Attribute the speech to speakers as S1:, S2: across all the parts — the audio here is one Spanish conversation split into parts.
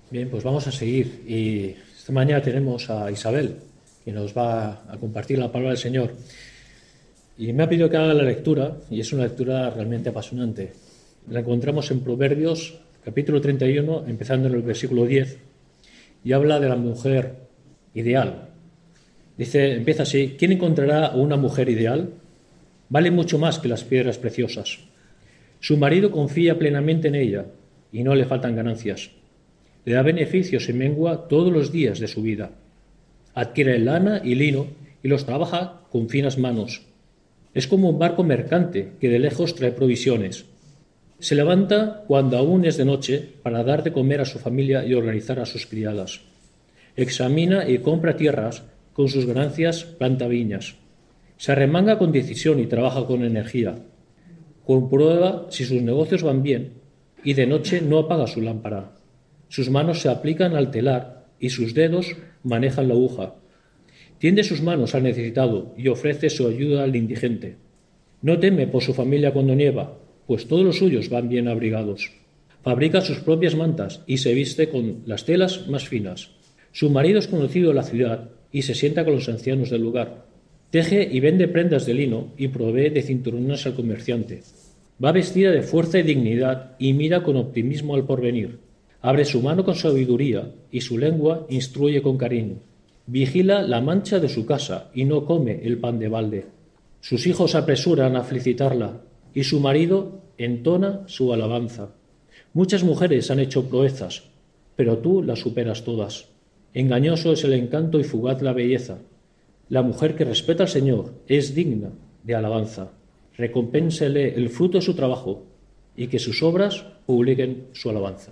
S1: Bien, pues vamos a seguir. Y esta mañana tenemos a Isabel, que nos va a compartir la palabra del Señor. Y me ha pedido que haga la lectura, y es una lectura realmente apasionante. La encontramos en Proverbios, capítulo 31, empezando en el versículo 10, y habla de la mujer ideal. Empieza así: ¿quién encontrará una mujer ideal? Vale mucho más que las piedras preciosas. Su marido confía plenamente en ella, y no le faltan ganancias. Le da beneficios y mengua todos los días de su vida. Adquiere lana y lino y los trabaja con finas manos. Es como un barco mercante que de lejos trae provisiones. Se levanta cuando aún es de noche para dar de comer a su familia y organizar a sus criadas. Examina y compra tierras, con sus ganancias planta viñas. Se arremanga con decisión y trabaja con energía. Comprueba si sus negocios van bien y de noche no apaga su lámpara. Sus manos se aplican al telar y sus dedos manejan la aguja. Tiende sus manos al necesitado y ofrece su ayuda al indigente. No teme por su familia cuando nieva, pues todos los suyos van bien abrigados. Fabrica sus propias mantas y se viste con las telas más finas. Su marido es conocido en la ciudad y se sienta con los ancianos del lugar. Teje y vende prendas de lino y provee de cinturones al comerciante. Va vestida de fuerza y dignidad y mira con optimismo al porvenir. Abre su mano con sabiduría y su lengua instruye con cariño. Vigila la mancha de su casa y no come el pan de balde. Sus hijos se apresuran a felicitarla y su marido entona su alabanza. Muchas mujeres han hecho proezas, pero tú las superas todas. Engañoso es el encanto y fugaz la belleza. La mujer que respeta al Señor es digna de alabanza. Recompénsele el fruto de su trabajo y que sus obras publiquen su alabanza.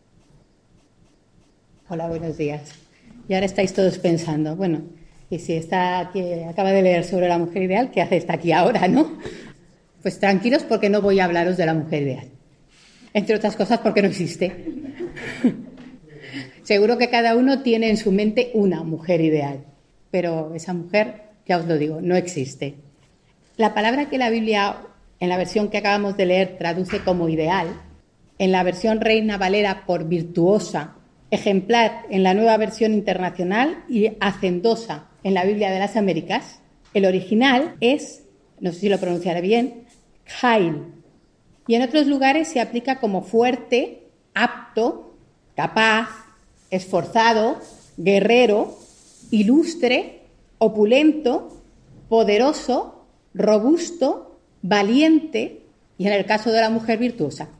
S2: Hola, buenos días. Y ahora estáis todos pensando, bueno, y si está aquí, acaba de leer sobre la mujer ideal, ¿qué hace esta aquí ahora, no? Pues tranquilos, porque no voy a hablaros de la mujer ideal. Entre otras cosas porque no existe. Seguro que cada uno tiene en su mente una mujer ideal, pero esa mujer, ya os lo digo, no existe. La palabra que la Biblia, en la versión que acabamos de leer, traduce como ideal, en la versión Reina Valera por virtuosa, ejemplar en la Nueva Versión Internacional y hacendosa en la Biblia de las Américas, el original es, no sé si lo pronunciaré bien, Jail. Y en otros lugares se aplica como fuerte, apto, capaz, esforzado, guerrero, ilustre, opulento, poderoso, robusto, valiente y en el caso de la mujer virtuosa.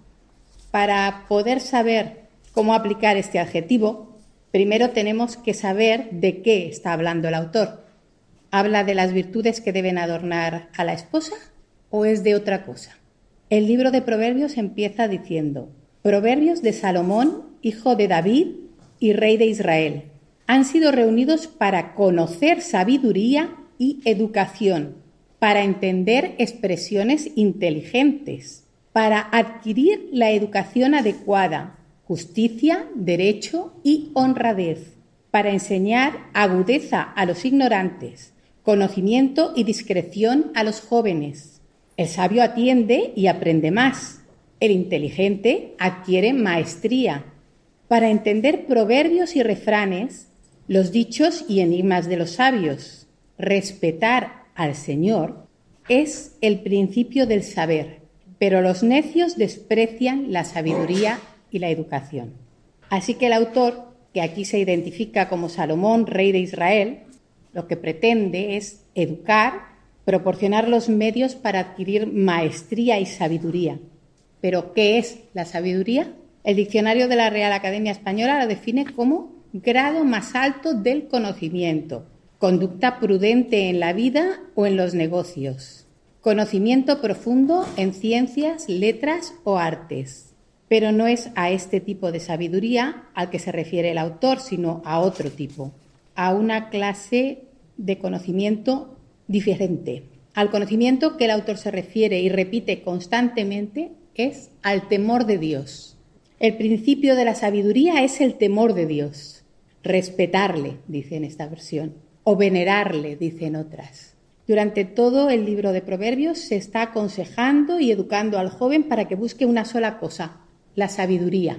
S2: Para poder saber cómo aplicar este adjetivo, primero tenemos que saber de qué está hablando el autor. ¿Habla de las virtudes que deben adornar a la esposa o es de otra cosa? El libro de Proverbios empieza diciendo: Proverbios de Salomón, hijo de David y rey de Israel, han sido reunidos para conocer sabiduría y educación, para entender expresiones inteligentes, para adquirir la educación adecuada, justicia, derecho y honradez, para enseñar agudeza a los ignorantes, conocimiento y discreción a los jóvenes. El sabio atiende y aprende más. El inteligente adquiere maestría. Para entender proverbios y refranes, los dichos y enigmas de los sabios. Respetar al Señor es el principio del saber, pero los necios desprecian la sabiduría y la educación. Así que el autor, que aquí se identifica como Salomón, rey de Israel, lo que pretende es educar, proporcionar los medios para adquirir maestría y sabiduría. ¿Pero qué es la sabiduría? El diccionario de la Real Academia Española lo define como grado más alto del conocimiento, conducta prudente en la vida o en los negocios, conocimiento profundo en ciencias, letras o artes. Pero no es a este tipo de sabiduría al que se refiere el autor, sino a otro tipo, a una clase de conocimiento diferente. Al conocimiento que el autor se refiere y repite constantemente es al temor de Dios. El principio de la sabiduría es el temor de Dios. Respetarle, dice en esta versión, o venerarle, dice en otras. Durante todo el libro de Proverbios se está aconsejando y educando al joven para que busque una sola cosa: la sabiduría.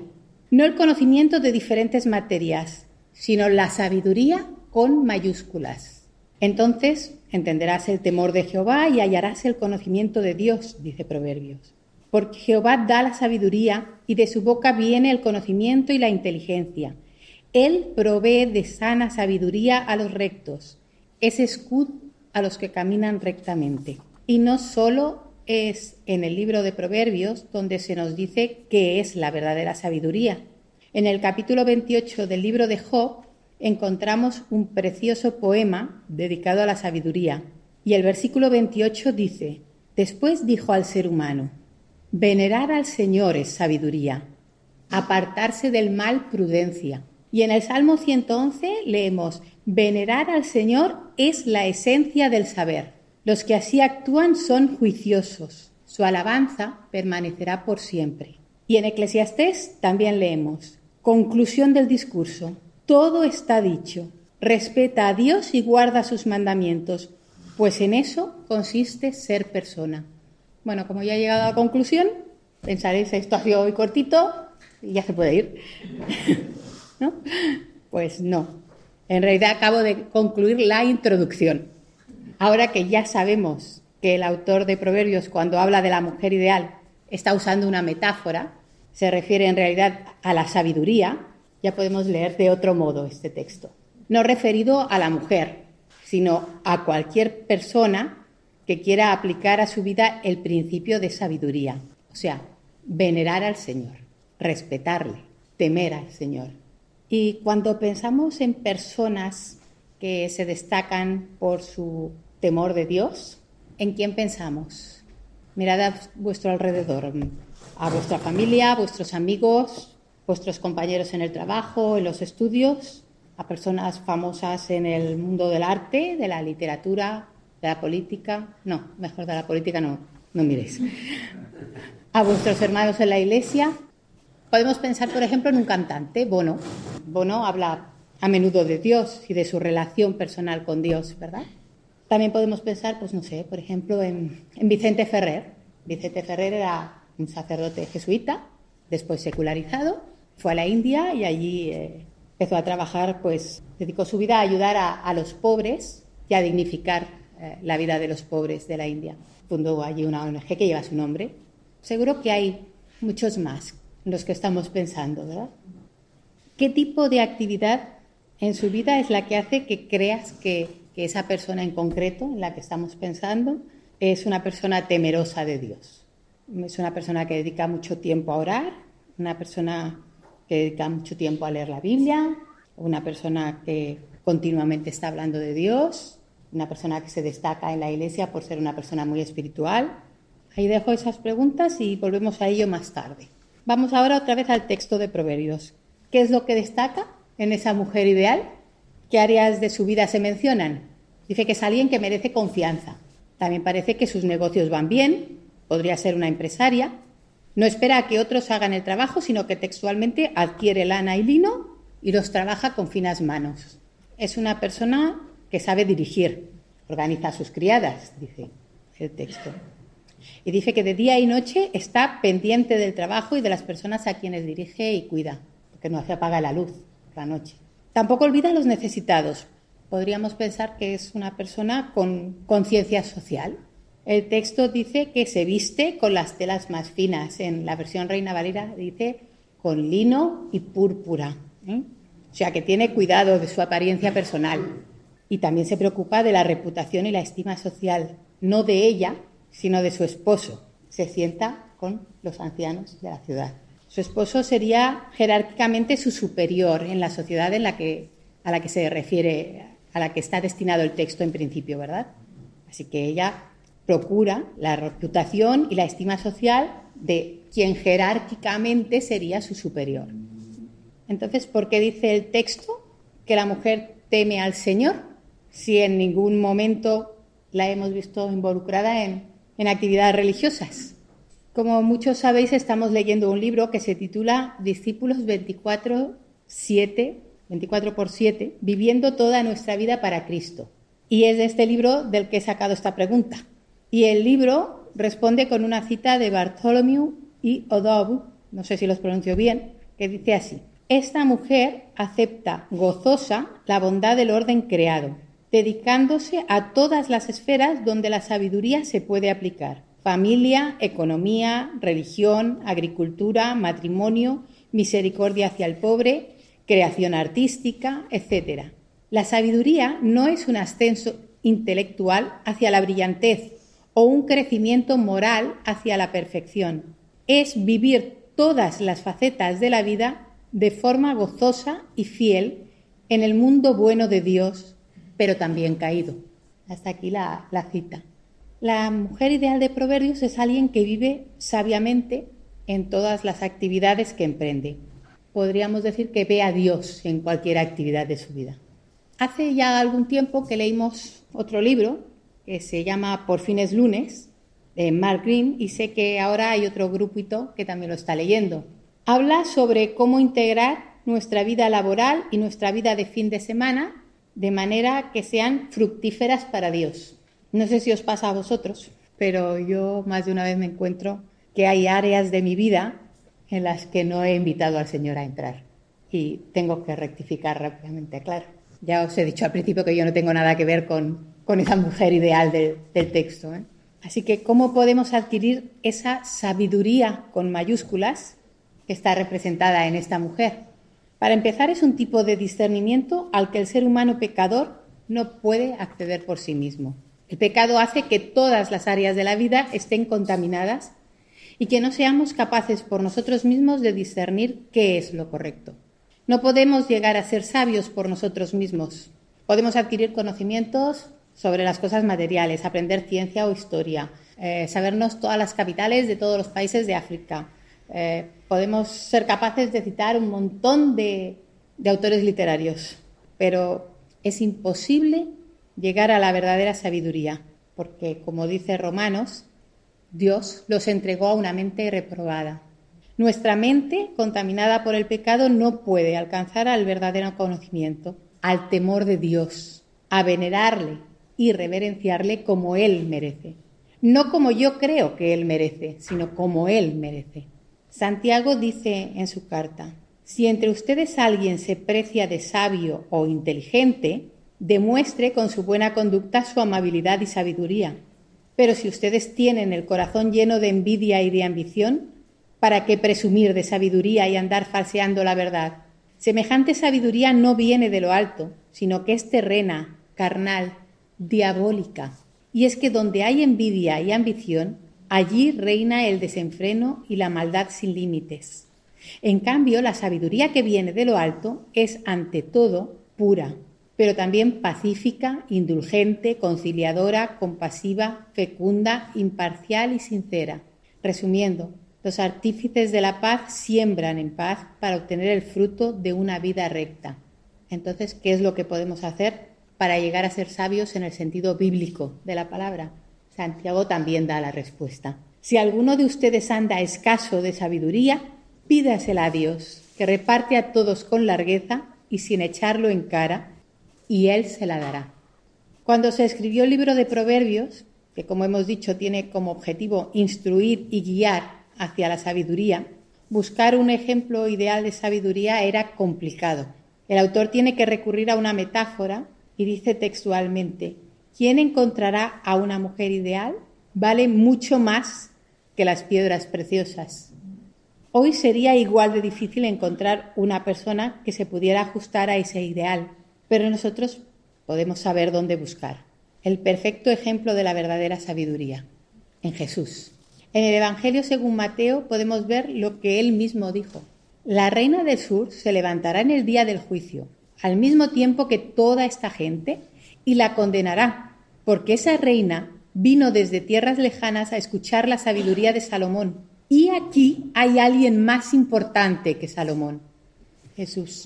S2: No el conocimiento de diferentes materias, sino la sabiduría con mayúsculas. Entonces entenderás el temor de Jehová y hallarás el conocimiento de Dios, dice Proverbios. Porque Jehová da la sabiduría y de su boca viene el conocimiento y la inteligencia. Él provee de sana sabiduría a los rectos, es escudo a los que caminan rectamente. Y no solo es en el libro de Proverbios donde se nos dice qué es la verdadera sabiduría. En el capítulo 28 del libro de Job encontramos un precioso poema dedicado a la sabiduría. Y el versículo 28 dice: Después dijo al ser humano: venerar al Señor es sabiduría, apartarse del mal prudencia. Y en el Salmo 111 leemos: venerar al Señor es la esencia del saber. Los que así actúan son juiciosos. Su alabanza permanecerá por siempre. Y en Eclesiastés también leemos: conclusión del discurso. Todo está dicho. Respeta a Dios y guarda sus mandamientos, pues en eso consiste ser persona. Bueno, como ya he llegado a la conclusión, pensaréis, esto ha sido hoy cortito y ya se puede ir. ¿No? Pues no. En realidad acabo de concluir la introducción. Ahora que ya sabemos que el autor de Proverbios, cuando habla de la mujer ideal, está usando una metáfora, se refiere en realidad a la sabiduría, ya podemos leer de otro modo este texto. No referido a la mujer, sino a cualquier persona que quiera aplicar a su vida el principio de sabiduría. O sea, venerar al Señor, respetarle, temer al Señor. Y cuando pensamos en personas que se destacan por su temor de Dios, ¿en quién pensamos? Mirad a vuestro alrededor, a vuestra familia, a vuestros amigos, vuestros compañeros en el trabajo, en los estudios, a personas famosas en el mundo del arte, de la literatura, de la política. No, mejor de la política no miréis. A vuestros hermanos en la iglesia. Podemos pensar, por ejemplo, en un cantante, Bono. Bono habla a menudo de Dios y de su relación personal con Dios, ¿verdad? También podemos pensar, pues no sé, por ejemplo, en Vicente Ferrer. Vicente Ferrer era un sacerdote jesuita, después secularizado, fue a la India y allí empezó a trabajar, pues dedicó su vida a ayudar a los pobres y a dignificar la vida de los pobres de la India. Fundó allí una ONG que lleva su nombre. Seguro que hay muchos más en los que estamos pensando, ¿verdad? ¿Qué tipo de actividad en su vida es la que hace que creas que esa persona en concreto en la que estamos pensando es una persona temerosa de Dios? Es una persona que dedica mucho tiempo a orar, una persona que dedica mucho tiempo a leer la Biblia, una persona que continuamente está hablando de Dios, una persona que se destaca en la iglesia por ser una persona muy espiritual. Ahí dejo esas preguntas y volvemos a ello más tarde. Vamos ahora otra vez al texto de Proverbios. ¿Qué es lo que destaca en esa mujer ideal? ¿Qué áreas de su vida se mencionan? Dice que es alguien que merece confianza. También parece que sus negocios van bien, podría ser una empresaria. No espera a que otros hagan el trabajo, sino que textualmente adquiere lana y lino y los trabaja con finas manos. Es una persona que sabe dirigir, organiza a sus criadas, dice el texto. Y dice que de día y noche está pendiente del trabajo y de las personas a quienes dirige y cuida, porque no se apaga la luz por la noche. Tampoco olvida a los necesitados. Podríamos pensar que es una persona con conciencia social. El texto dice que se viste con las telas más finas. En la versión Reina Valera dice con lino y púrpura. O sea, que tiene cuidado de su apariencia personal. Y también se preocupa de la reputación y la estima social, no de ella, sino de su esposo. Se sienta con los ancianos de la ciudad. Su esposo sería jerárquicamente su superior en la sociedad a la que se refiere, a la que está destinado el texto en principio, ¿verdad? Así que ella procura la reputación y la estima social de quien jerárquicamente sería su superior. Entonces, ¿por qué dice el texto que la mujer teme al Señor si en ningún momento la hemos visto involucrada en actividades religiosas? Como muchos sabéis, estamos leyendo un libro que se titula Discípulos 24/7, viviendo toda nuestra vida para Cristo. Y es de este libro del que he sacado esta pregunta. Y el libro responde con una cita de Bartholomew y Odob, no sé si los pronuncio bien, que dice así: esta mujer acepta gozosa la bondad del orden creado, dedicándose a todas las esferas donde la sabiduría se puede aplicar: familia, economía, religión, agricultura, matrimonio, misericordia hacia el pobre, creación artística, etc. La sabiduría no es un ascenso intelectual hacia la brillantez o un crecimiento moral hacia la perfección. Es vivir todas las facetas de la vida de forma gozosa y fiel en el mundo bueno de Dios, pero también caído. Hasta aquí la cita. La mujer ideal de Proverbios es alguien que vive sabiamente en todas las actividades que emprende. Podríamos decir que ve a Dios en cualquier actividad de su vida. Hace ya algún tiempo que leímos otro libro que se llama Por fin es lunes, de Mark Green, y sé que ahora hay otro grupito que también lo está leyendo. Habla sobre cómo integrar nuestra vida laboral y nuestra vida de fin de semana de manera que sean fructíferas para Dios. No sé si os pasa a vosotros, pero yo más de una vez me encuentro que hay áreas de mi vida en las que no he invitado al Señor a entrar y tengo que rectificar rápidamente, claro. Ya os he dicho al principio que yo no tengo nada que ver con esa mujer ideal del texto, ¿eh? Así que, ¿cómo podemos adquirir esa sabiduría con mayúsculas que está representada en esta mujer? Para empezar, es un tipo de discernimiento al que el ser humano pecador no puede acceder por sí mismo. El pecado hace que todas las áreas de la vida estén contaminadas y que no seamos capaces por nosotros mismos de discernir qué es lo correcto. No podemos llegar a ser sabios por nosotros mismos. Podemos adquirir conocimientos sobre las cosas materiales, aprender ciencia o historia, sabernos todas las capitales de todos los países de África. Podemos ser capaces de citar un montón de autores literarios, pero es imposible llegar a la verdadera sabiduría, porque, como dice Romanos, Dios los entregó a una mente reprobada. Nuestra mente, contaminada por el pecado, no puede alcanzar al verdadero conocimiento, al temor de Dios, a venerarle y reverenciarle como Él merece. No como yo creo que Él merece, sino como Él merece. Santiago dice en su carta: si entre ustedes alguien se precia de sabio o inteligente, demuestre con su buena conducta su amabilidad y sabiduría. Pero si ustedes tienen el corazón lleno de envidia y de ambición, ¿para qué presumir de sabiduría y andar falseando la verdad? Semejante sabiduría no viene de lo alto, sino que es terrena, carnal, diabólica. Y es que donde hay envidia y ambición, allí reina el desenfreno y la maldad sin límites. En cambio, la sabiduría que viene de lo alto es, ante todo, pura, pero también pacífica, indulgente, conciliadora, compasiva, fecunda, imparcial y sincera. Resumiendo, los artífices de la paz siembran en paz para obtener el fruto de una vida recta. Entonces, ¿qué es lo que podemos hacer para llegar a ser sabios en el sentido bíblico de la palabra? Santiago también da la respuesta. Si alguno de ustedes anda escaso de sabiduría, pídasela a Dios, que reparte a todos con largueza y sin echarlo en cara, y Él se la dará. Cuando se escribió el libro de Proverbios, que como hemos dicho tiene como objetivo instruir y guiar hacia la sabiduría, buscar un ejemplo ideal de sabiduría era complicado. El autor tiene que recurrir a una metáfora y dice textualmente: ¿quién encontrará a una mujer ideal? Vale mucho más que las piedras preciosas. Hoy sería igual de difícil encontrar una persona que se pudiera ajustar a ese ideal, pero nosotros podemos saber dónde buscar. El perfecto ejemplo de la verdadera sabiduría, en Jesús. En el Evangelio según Mateo podemos ver lo que él mismo dijo: la reina del sur se levantará en el día del juicio, al mismo tiempo que toda esta gente, y la condenará, porque esa reina vino desde tierras lejanas a escuchar la sabiduría de Salomón. Y aquí hay alguien más importante que Salomón: Jesús.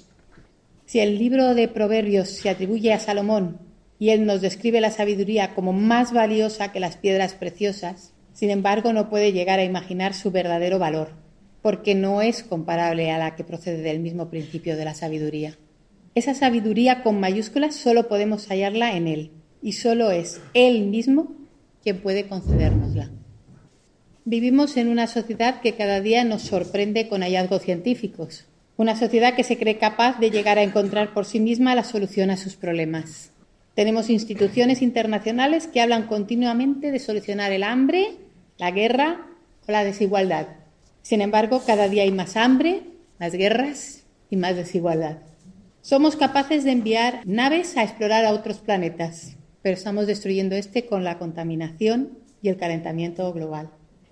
S2: Si el libro de Proverbios se atribuye a Salomón y él nos describe la sabiduría como más valiosa que las piedras preciosas, sin embargo no puede llegar a imaginar su verdadero valor, porque no es comparable a la que procede del mismo principio de la sabiduría. Esa sabiduría con mayúsculas solo podemos hallarla en Él, y solo es Él mismo quien puede concedérnosla. Vivimos en una sociedad que cada día nos sorprende con hallazgos científicos. Una sociedad que se cree capaz de llegar a encontrar por sí misma la solución a sus problemas. Tenemos instituciones internacionales que hablan continuamente de solucionar el hambre, la guerra o la desigualdad. Sin embargo, cada día hay más hambre, más guerras y más desigualdad. Somos capaces de enviar naves a explorar a otros planetas, pero estamos destruyendo este con la contaminación y el calentamiento global.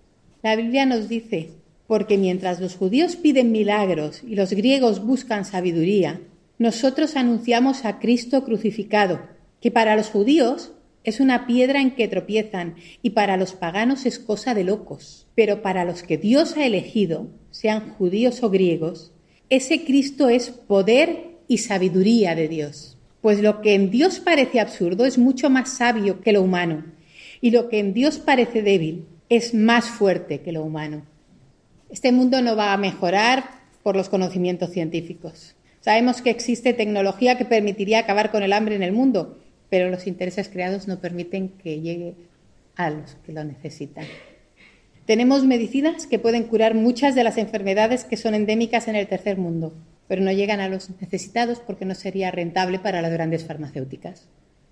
S2: La Biblia nos dice: porque mientras los judíos piden milagros y los griegos buscan sabiduría, nosotros anunciamos a Cristo crucificado, que para los judíos es una piedra en que tropiezan y para los paganos es cosa de locos. Pero para los que Dios ha elegido, sean judíos o griegos, ese Cristo es poder y sabiduría de Dios. Pues lo que en Dios parece absurdo es mucho más sabio que lo humano, y lo que en Dios parece débil es más fuerte que lo humano. Este mundo no va a mejorar por los conocimientos científicos. Sabemos que existe tecnología que permitiría acabar con el hambre en el mundo, pero los intereses creados no permiten que llegue a los que lo necesitan. Tenemos medicinas que pueden curar muchas de las enfermedades que son endémicas en el tercer mundo, pero no llegan a los necesitados porque no sería rentable para las grandes farmacéuticas.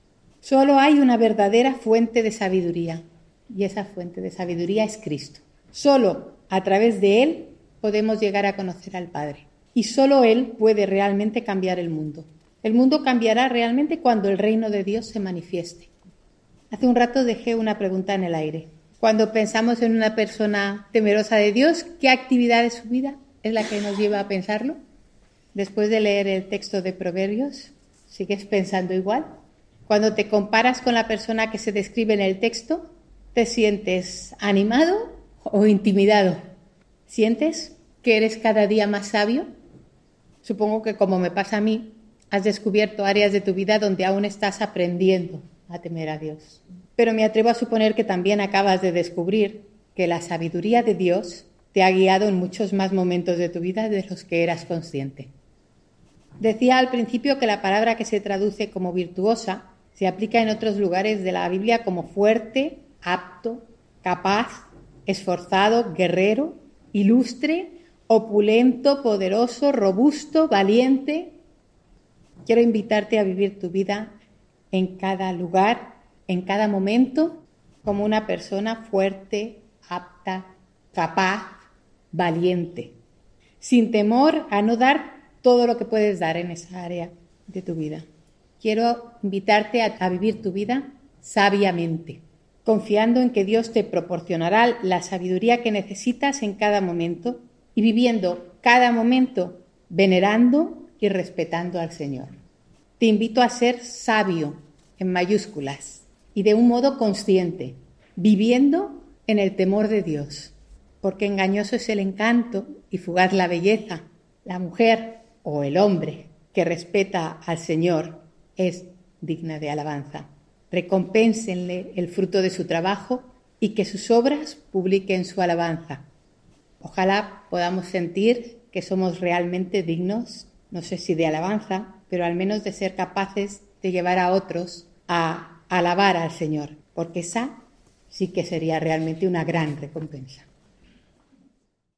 S2: Solo hay una verdadera fuente de sabiduría, y esa fuente de sabiduría es Cristo. Solo a través de Él podemos llegar a conocer al Padre. Y solo Él puede realmente cambiar el mundo. El mundo cambiará realmente cuando el reino de Dios se manifieste. Hace un rato dejé una pregunta en el aire. Cuando pensamos en una persona temerosa de Dios, ¿qué actividad de su vida es la que nos lleva a pensarlo? Después de leer el texto de Proverbios, ¿sigues pensando igual? Cuando te comparas con la persona que se describe en el texto, ¿te sientes animado o intimidado? ¿Sientes que eres cada día más sabio? Supongo que, como me pasa a mí, has descubierto áreas de tu vida donde aún estás aprendiendo a temer a Dios. Pero me atrevo a suponer que también acabas de descubrir que la sabiduría de Dios te ha guiado en muchos más momentos de tu vida de los que eras consciente. Decía al principio que la palabra que se traduce como virtuosa se aplica en otros lugares de la Biblia como fuerte, apto, capaz, esforzado, guerrero, ilustre, opulento, poderoso, robusto, valiente. Quiero invitarte a vivir tu vida en cada lugar, en cada momento, como una persona fuerte, apta, capaz, valiente, sin temor a no dar todo lo que puedes dar en esa área de tu vida. Quiero invitarte a vivir tu vida sabiamente, confiando en que Dios te proporcionará la sabiduría que necesitas en cada momento y viviendo cada momento venerando y respetando al Señor. Te invito a ser sabio en mayúsculas y de un modo consciente, viviendo en el temor de Dios, porque engañoso es el encanto y fugaz la belleza. La mujer o el hombre que respeta al Señor es digna de alabanza. Recompénsenle el fruto de su trabajo y que sus obras publiquen su alabanza. Ojalá podamos sentir que somos realmente dignos, no sé si de alabanza, pero al menos de ser capaces de llevar a otros a alabar al Señor, porque esa sí que sería realmente una gran recompensa.